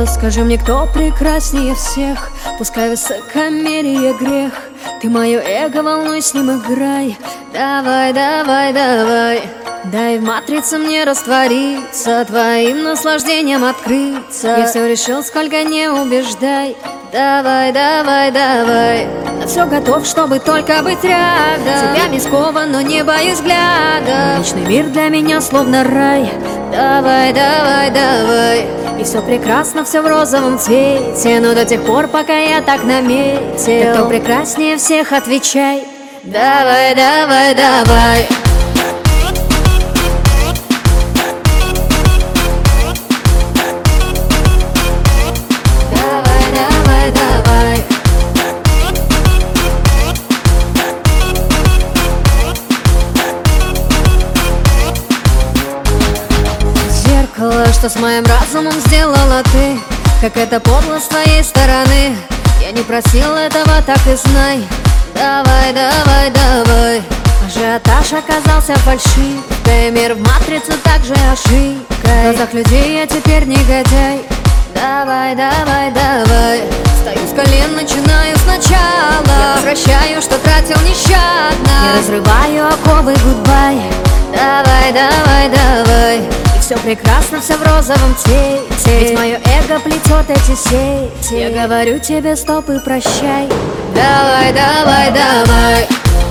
Скажи мне, кто прекраснее всех? Пускай высокомерие грех. Ты мое эго, волнуй, с ним играй. Давай, давай, давай. Дай в матрице мне раствориться, твоим наслаждением открыться. Я все решил, сколько не убеждай. Давай, давай, давай. На все готов, чтобы только быть рядом. Тебя не скован, но не боюсь взгляда. Личный мир для меня словно рай. Давай, давай, давай. И все прекрасно, все в розовом цвете. Но до тех пор, пока я так наметил. Кто прекраснее всех, отвечай. Давай, давай, давай. Что с моим разумом сделала ты? Как это подло с твоей стороны. Я не просил этого, так и знай. Давай, давай, давай. Ажиотаж оказался фальшивкой. Мир в матрицу также ошибка. В глазах людей я теперь негодяй. Давай, давай, давай. Встаю с колен, начинаю сначала. Я возвращаю, что тратил нещадно. Я разрываю оковы, гудбай. Давай, давай, давай. Все прекрасно, все в розовом цвете. Ведь мое эго плетет эти сети. Я говорю тебе стоп и прощай. Давай, давай, давай.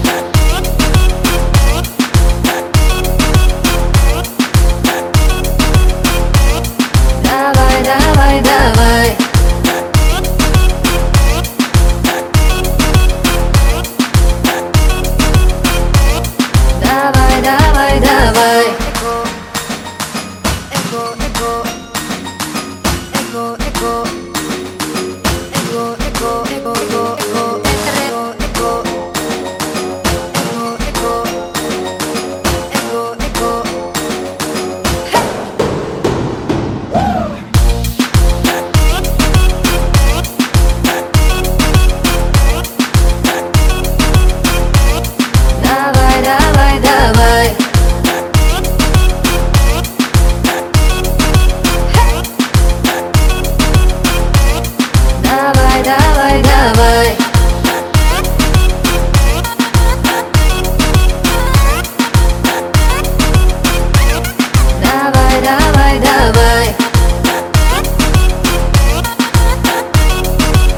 Давай, давай, давай. Давай, давай, давай.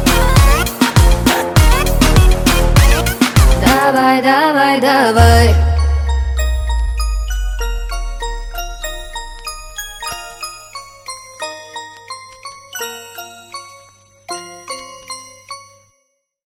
Давай, давай, давай.